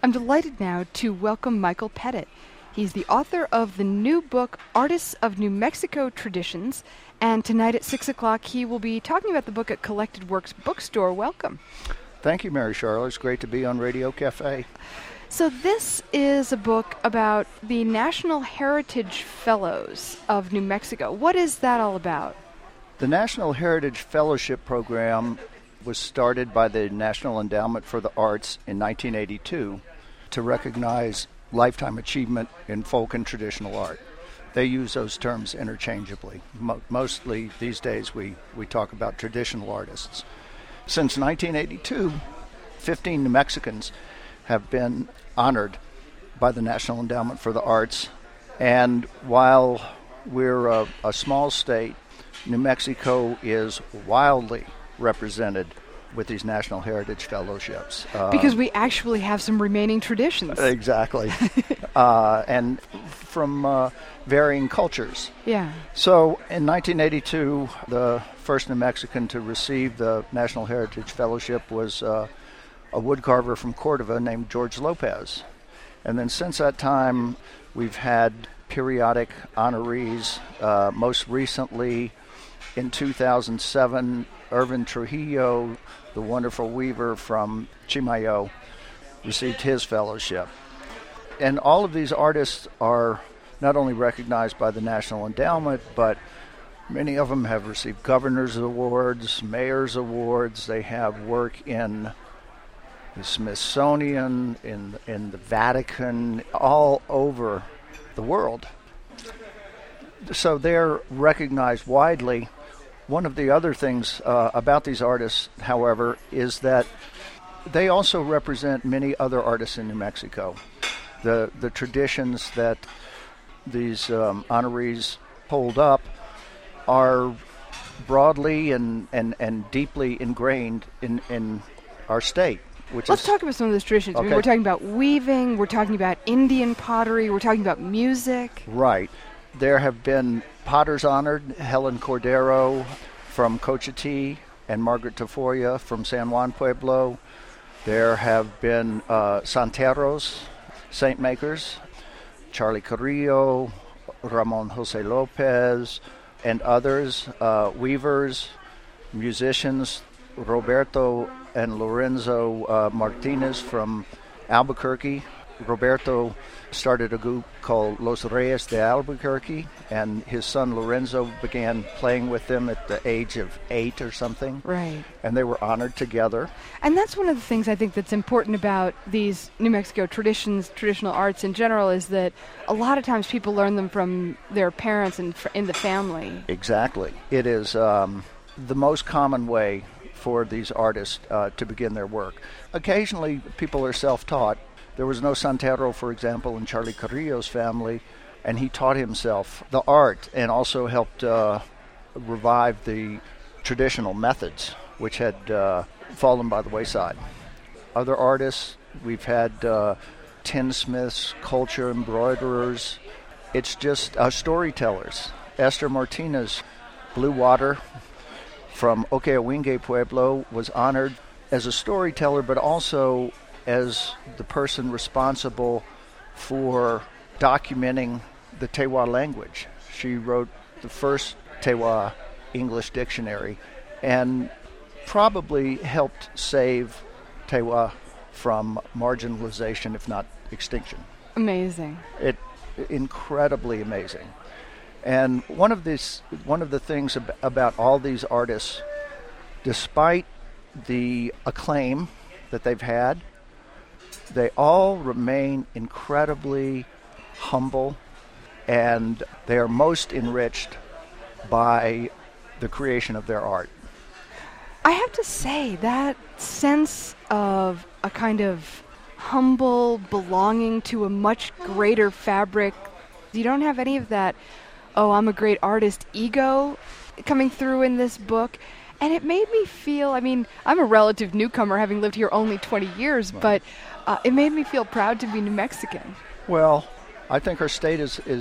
I'm delighted now to welcome Michael Pettit. He's the author of the new book, Artists of New Mexico Traditions, and tonight at 6 o'clock he will be talking about the book at Collected Works Bookstore. Welcome. Thank you, Mary Charlotte. It's great to be on Radio Cafe. So this is a book about the National Heritage Fellows of New Mexico. What is that all about? The National Heritage Fellowship Program was started by the National Endowment for the Arts in 1982 to recognize lifetime achievement in folk and traditional art. They use those terms interchangeably. Mostly these days we talk about traditional artists. Since 1982, 15 New Mexicans have been honored by the National Endowment for the Arts. And while we're a small state, New Mexico is wildly represented with these National Heritage Fellowships. Because we actually have some remaining traditions. Exactly. And from varying cultures. Yeah. So in 1982, the first New Mexican to receive the National Heritage Fellowship was a woodcarver from Cordova named George Lopez. And then since that time, we've had periodic honorees. Most recently, in 2007, Irvin Trujillo, the wonderful weaver from Chimayo, received his fellowship. And all of these artists are not only recognized by the National Endowment, but many of them have received governor's awards, mayor's awards. They have work in the Smithsonian, in the Vatican, all over the world. So they're recognized widely. One of the other things about these artists, however, is that they also represent many other artists in New Mexico. The traditions that these honorees hold up are broadly and deeply ingrained in our state. Let's talk about some of those traditions. Okay. I mean, we're talking about weaving, we're talking about Indian pottery, we're talking about music. Right. There have been potters honored, Helen Cordero from Cochiti and Margaret Tafoya from San Juan Pueblo. There have been santeros, saint makers, Charlie Carrillo, Ramon Jose Lopez, and others, weavers, musicians, Roberto and Lorenzo Martinez from Albuquerque. Roberto started a group called Los Reyes de Albuquerque, and his son Lorenzo began playing with them at the age of 8 or something. Right. And they were honored together. And that's one of the things I think that's important about these New Mexico traditions, traditional arts in general, is that a lot of times people learn them from their parents and in the family. Exactly. It is the most common way for these artists to begin their work. Occasionally, people are self-taught. There was no santero, for example, in Charlie Carrillo's family, and he taught himself the art and also helped revive the traditional methods, which had fallen by the wayside. Other artists, we've had tinsmiths, culture embroiderers. It's just storytellers. Esther Martinez, Blue Water from Okeawinge Pueblo, was honored as a storyteller, but also as the person responsible for documenting the Tewa language. She wrote the first Tewa English dictionary and probably helped save Tewa from marginalization, if not extinction. Amazing. Incredibly amazing. And one of the things about all these artists, despite the acclaim that they've had, they all remain incredibly humble, and they are most enriched by the creation of their art. I have to say, that sense of a kind of humble belonging to a much greater fabric, you don't have any of that, oh, I'm a great artist ego coming through in this book. And it made me feel, I mean, I'm a relative newcomer having lived here only 20 years, but it made me feel proud to be New Mexican. Well, I think our state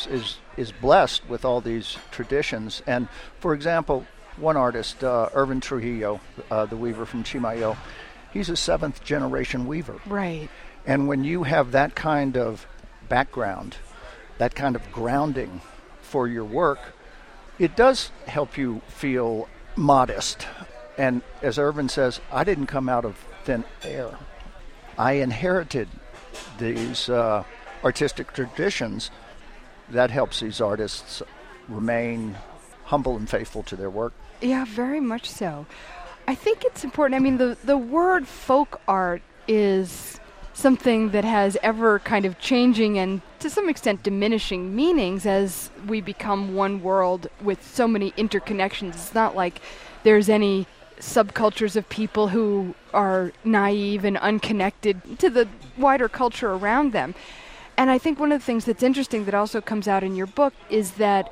is blessed with all these traditions. And, for example, one artist, Irvin Trujillo, the weaver from Chimayo, he's a 7th-generation weaver. Right. And when you have that kind of background, that kind of grounding for your work, it does help you feel modest. And as Irvin says, I didn't come out of thin air. I inherited these artistic traditions. That helps these artists remain humble and faithful to their work. Yeah, very much so. I think it's important. I mean, the word folk art is something that has ever kind of changing and to some extent diminishing meanings as we become one world with so many interconnections. It's not like there's any subcultures of people who are naive and unconnected to the wider culture around them. And I think one of the things that's interesting that also comes out in your book is that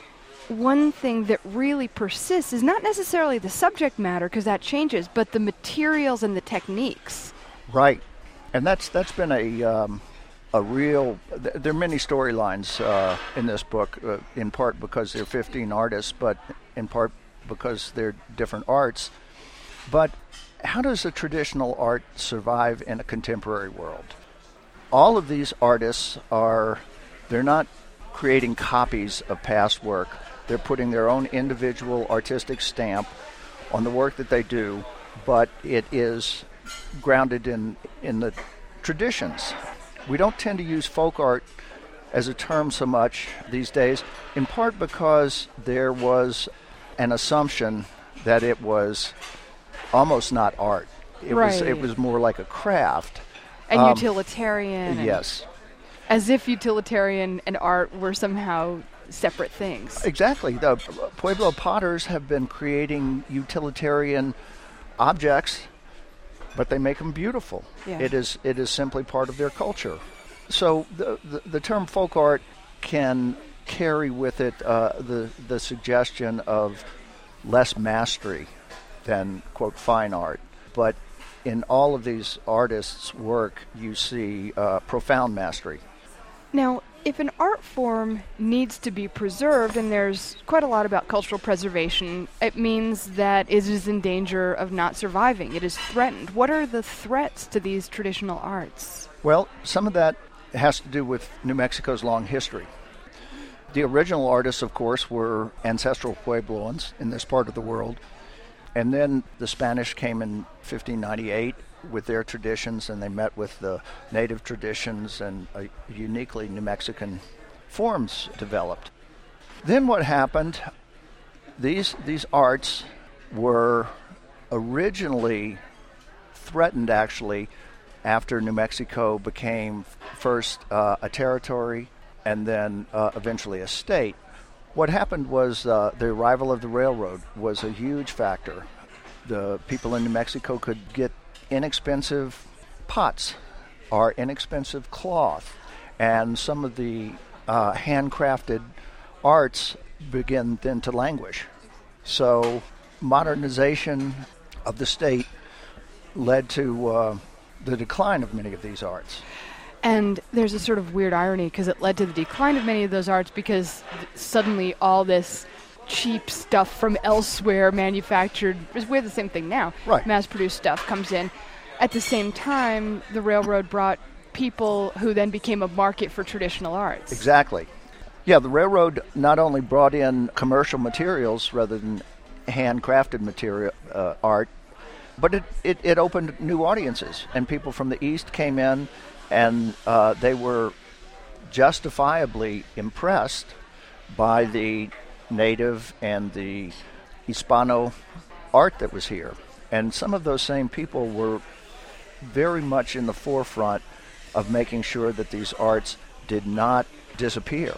one thing that really persists is not necessarily the subject matter, because that changes, but the materials and the techniques. Right. And that's been a real... There are many storylines in this book, in part because there are 15 artists, but in part because they're different arts. But how does a traditional art survive in a contemporary world? All of these artists they're not creating copies of past work. They're putting their own individual artistic stamp on the work that they do, but it is grounded in the traditions. We don't tend to use folk art as a term so much these days, in part because there was an assumption that it was almost not art. It was more like a craft. And utilitarian. Yes. As if utilitarian and art were somehow separate things. Exactly. The Pueblo potters have been creating utilitarian objects, but they make them beautiful. Yeah. It is simply part of their culture. So the term folk art can carry with it the suggestion of less mastery than, quote, fine art. But in all of these artists' work, you see profound mastery. Now, if an art form needs to be preserved, and there's quite a lot about cultural preservation, it means that it is in danger of not surviving. It is threatened. What are the threats to these traditional arts? Well, some of that has to do with New Mexico's long history. The original artists, of course, were ancestral Puebloans in this part of the world. And then the Spanish came in 1598 with their traditions, and they met with the native traditions, and uniquely New Mexican forms developed. Then what happened, these arts were originally threatened, actually, after New Mexico became first a territory and then eventually a state. What happened was the arrival of the railroad was a huge factor. The people in New Mexico could get inexpensive pots or inexpensive cloth, and some of the handcrafted arts began then to languish. So modernization of the state led to the decline of many of these arts. And there's a sort of weird irony, because it led to the decline of many of those arts because suddenly all this cheap stuff from elsewhere manufactured, we're the same thing now, right. Mass-produced stuff comes in. At the same time, the railroad brought people who then became a market for traditional arts. Exactly. Yeah, the railroad not only brought in commercial materials rather than handcrafted material art, but it opened new audiences, and people from the East came in, and they were justifiably impressed by the native and the Hispano art that was here. And some of those same people were very much in the forefront of making sure that these arts did not disappear.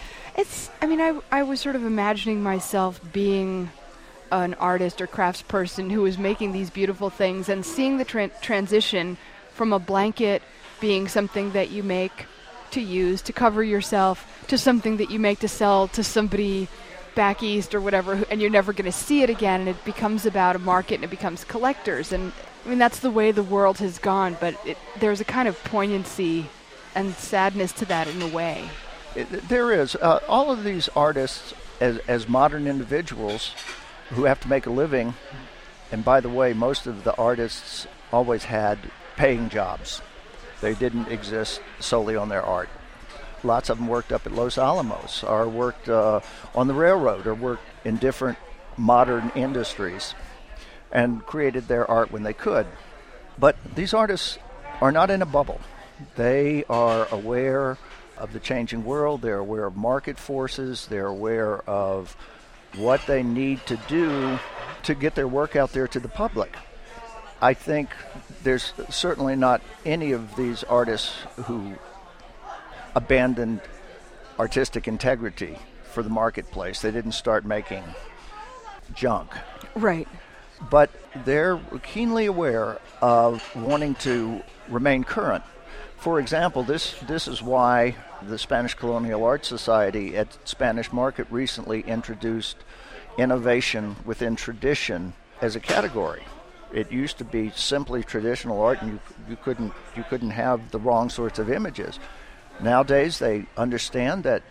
I was sort of imagining myself being an artist or craftsperson who was making these beautiful things and seeing the transition from a blanket being something that you make to use, to cover yourself, to something that you make to sell to somebody back east or whatever, and you're never going to see it again, and it becomes about a market and it becomes collectors. And I mean, that's the way the world has gone, but there's a kind of poignancy and sadness to that in a way. There is. All of these artists, as modern individuals who have to make a living, and by the way, most of the artists always had paying jobs. They didn't exist solely on their art. Lots of them worked up at Los Alamos, or worked on the railroad, or worked in different modern industries, and created their art when they could. But these artists are not in a bubble. They are aware of the changing world. They're aware of market forces. They're aware of what they need to do to get their work out there to the public. I think there's certainly not any of these artists who abandoned artistic integrity for the marketplace. They didn't start making junk. Right. But they're keenly aware of wanting to remain current. For example, this is why the Spanish Colonial Art Society at Spanish Market recently introduced innovation within tradition as a category. It used to be simply traditional art, and you couldn't have the wrong sorts of images. Nowadays, they understand that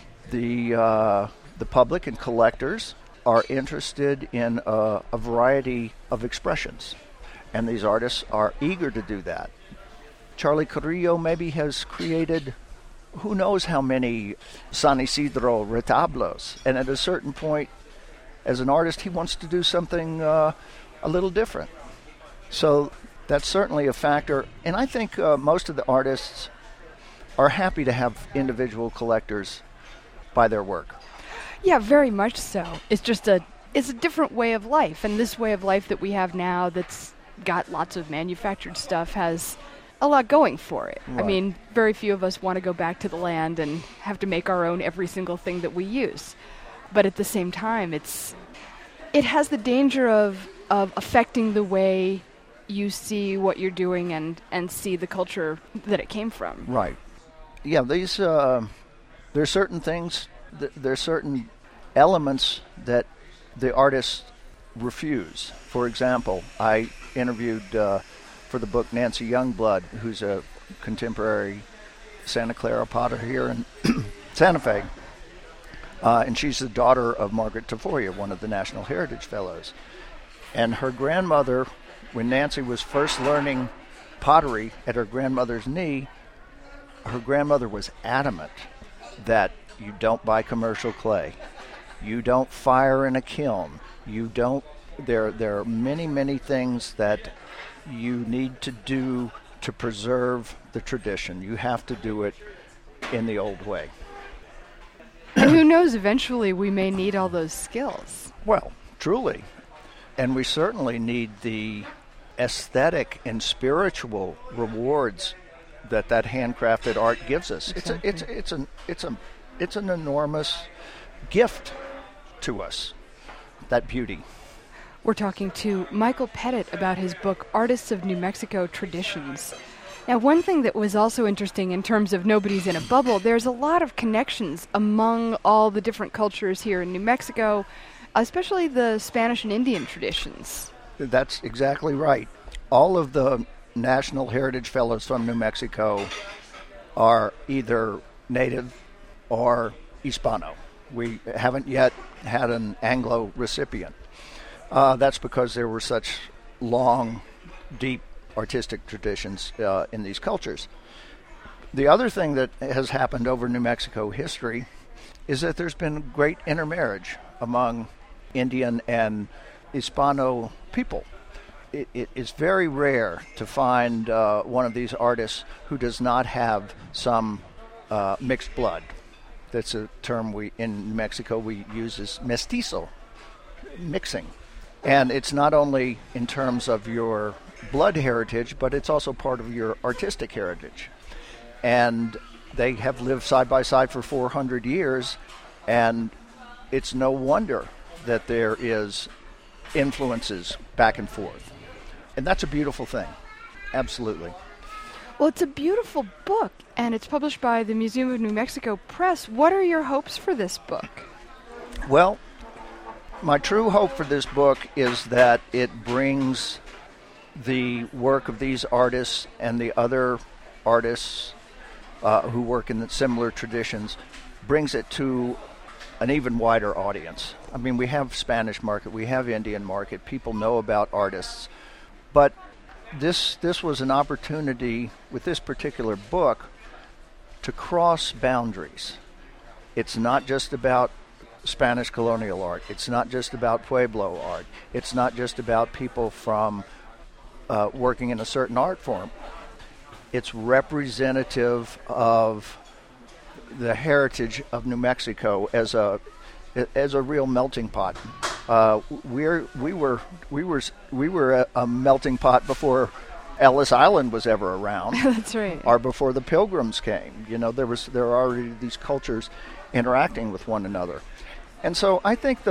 the public and collectors are interested in a variety of expressions, and these artists are eager to do that. Charlie Carrillo maybe has created who knows how many San Isidro retablos, and at a certain point, as an artist, he wants to do something a little different. So that's certainly a factor, and I think most of the artists are happy to have individual collectors buy their work. Yeah, very much so. It's a different way of life, and this way of life that we have now that's got lots of manufactured stuff has a lot going for it. Right. I mean, very few of us want to go back to the land and have to make our own every single thing that we use. But at the same time, it has the danger of affecting the way you see what you're doing and see the culture that it came from. Right. Yeah, these there's certain things, there's certain elements that the artists refuse. For example, I interviewed for the book Nancy Youngblood, who's a contemporary Santa Clara potter here in Santa Fe. And she's the daughter of Margaret Tafoya, one of the National Heritage Fellows. And her grandmother, when Nancy was first learning pottery at her grandmother's knee, her grandmother was adamant that you don't buy commercial clay. You don't fire in a kiln. There are many, many things that you need to do to preserve the tradition. You have to do it in the old way. And who knows, eventually we may need all those skills. Well, truly. And we certainly need the aesthetic and spiritual rewards that handcrafted art gives us. Exactly. It's an enormous gift to us, that beauty. We're talking to Michael Pettit about his book, Artists of New Mexico Traditions. Now, one thing that was also interesting in terms of nobody's in a bubble, there's a lot of connections among all the different cultures here in New Mexico, especially the Spanish and Indian traditions. That's exactly right. All of the National Heritage Fellows from New Mexico are either native or Hispano. We haven't yet had an Anglo recipient. That's because there were such long, deep artistic traditions in these cultures. The other thing that has happened over New Mexico history is that there's been great intermarriage among Indian and Hispano people. It is very rare to find one of these artists who does not have some mixed blood. That's a term in New Mexico we use as mestizo, mixing. And it's not only in terms of your blood heritage, but it's also part of your artistic heritage. And they have lived side by side for 400 years, and it's no wonder that there is influences back and forth. And that's a beautiful thing. Absolutely. Well, it's a beautiful book, and it's published by the Museum of New Mexico Press. What are your hopes for this book? Well, my true hope for this book is that it brings the work of these artists and the other artists who work in similar traditions, brings it to an even wider audience. I mean, we have Spanish market, we have Indian market, people know about artists, but this was an opportunity with this particular book to cross boundaries. It's not just about Spanish colonial art. It's not just about Pueblo art. It's not just about people from working in a certain art form. It's representative of the heritage of New Mexico as a real melting pot. We were a melting pot before Ellis Island was ever around. That's right. Or before the Pilgrims came. You know, there were already these cultures interacting with one another. And so I think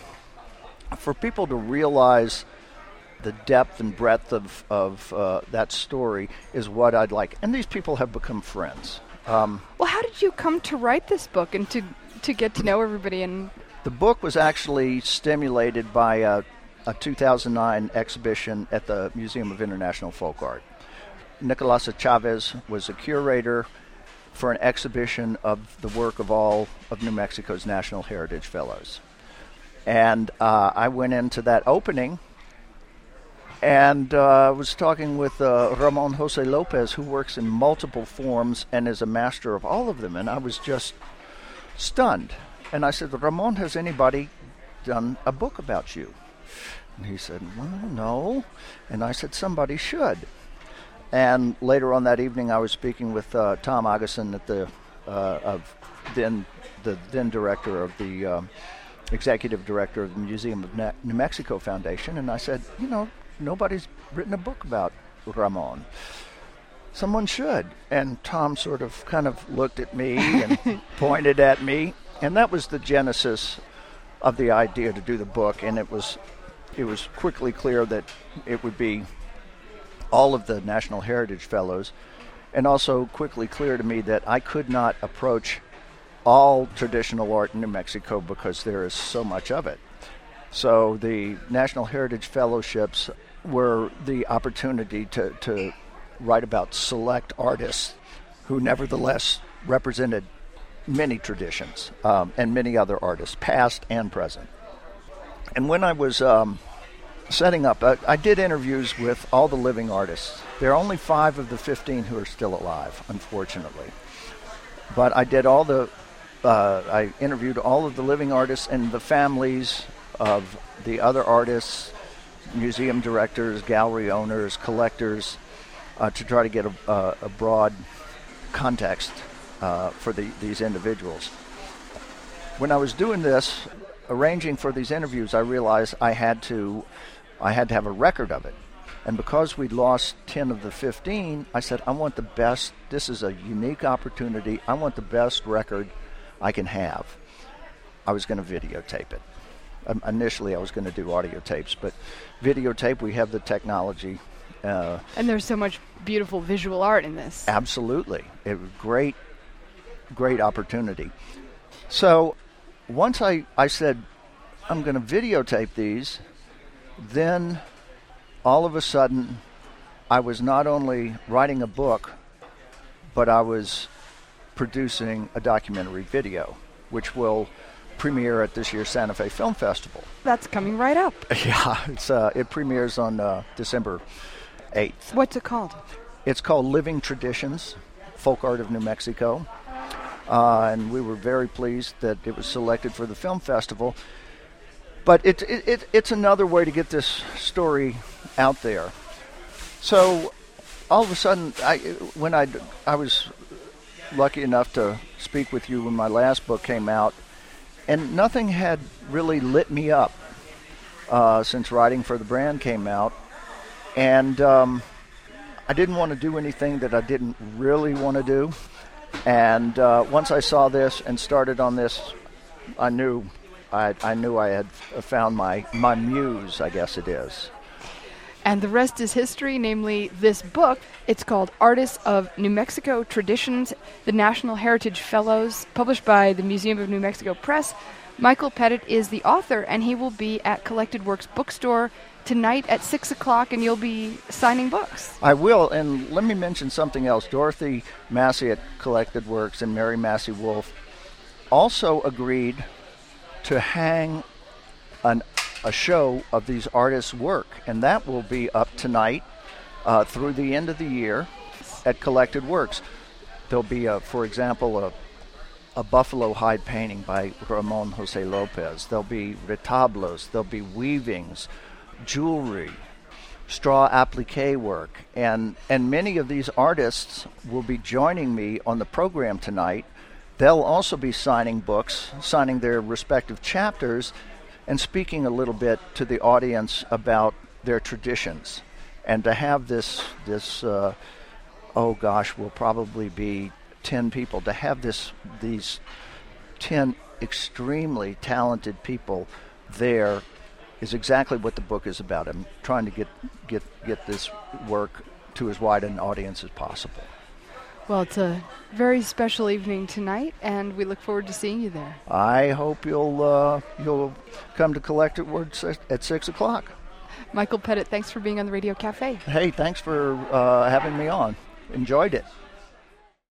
for people to realize the depth and breadth of that story is what I'd like. And these people have become friends. Well, how did you come to write this book and to get to know everybody? And the book was actually stimulated by a 2009 exhibition at the Museum of International Folk Art. Nicolas Chavez was a curator for an exhibition of the work of all of New Mexico's National Heritage Fellows. And I went into that opening and was talking with Ramon Jose Lopez, who works in multiple forms and is a master of all of them. And I was just stunned. And I said, Ramon, has anybody done a book about you? And he said, well, no. And I said, somebody should. And later on that evening, I was speaking with Tom Augustin at the then director of the executive director of the Museum of New Mexico Foundation, and I said, you know, nobody's written a book about Ramon. Someone should. And Tom sort of kind of looked at me and pointed at me, and that was the genesis of the idea to do the book. And it was quickly clear that it would be all of the National Heritage Fellows, and also quickly clear to me that I could not approach all traditional art in New Mexico because there is so much of it. So the National Heritage Fellowships were the opportunity to write about select artists who nevertheless represented many traditions and many other artists, past and present. And when I was setting up, I did interviews with all the living artists. There are only 5 of the 15 who are still alive, unfortunately. But I did I interviewed all of the living artists and the families of the other artists, museum directors, gallery owners, collectors, to try to get a broad context for these individuals. When I was doing this, arranging for these interviews, I realized I had to have a record of it. And because we'd lost 10 of the 15, I said, I want the best. This is a unique opportunity. I want the best record I can have. I was going to videotape it. Initially, I was going to do audio tapes, but videotape, we have the technology. And there's so much beautiful visual art in this. Absolutely. It was great opportunity. So once I said, I'm going to videotape these, then all of a sudden I was not only writing a book, but I was producing a documentary video, which will premiere at this year's Santa Fe Film Festival. That's coming right up. Yeah, it premieres on December 8th. What's it called? It's called Living Traditions, Folk Art of New Mexico. And we were very pleased that it was selected for the film festival. But it's another way to get this story out there. So all of a sudden, when I was lucky enough to speak with you when my last book came out, and nothing had really lit me up since Writing for the Brand came out. And I didn't want to do anything that I didn't really want to do. And once I saw this and started on this, I knew I had found my muse, I guess it is. And the rest is history, namely this book. It's called Artists of New Mexico Traditions, the National Heritage Fellows, published by the Museum of New Mexico Press. Michael Pettit is the author, and he will be at Collected Works Bookstore tonight at 6 o'clock, and you'll be signing books. I will, and let me mention something else. Dorothy Massey at Collected Works and Mary Massey Wolf also agreed to hang a show of these artists' work, and that will be up tonight through the end of the year at Collected Works. There'll be, for example, a buffalo hide painting by Ramon Jose Lopez. There'll be retablos, there'll be weavings, jewelry, straw applique work, and many of these artists will be joining me on the program tonight. They'll also be signing books, signing their respective chapters, and speaking a little bit to the audience about their traditions. And to have this will probably be 10 people, to have these 10 extremely talented people there is exactly what the book is about. I'm trying to get this work to as wide an audience as possible. Well, it's a very special evening tonight, and we look forward to seeing you there. I hope you'll come to Collected Works at 6 o'clock. Michael Pettit, thanks for being on the Radio Cafe. Hey, thanks for having me on. Enjoyed it.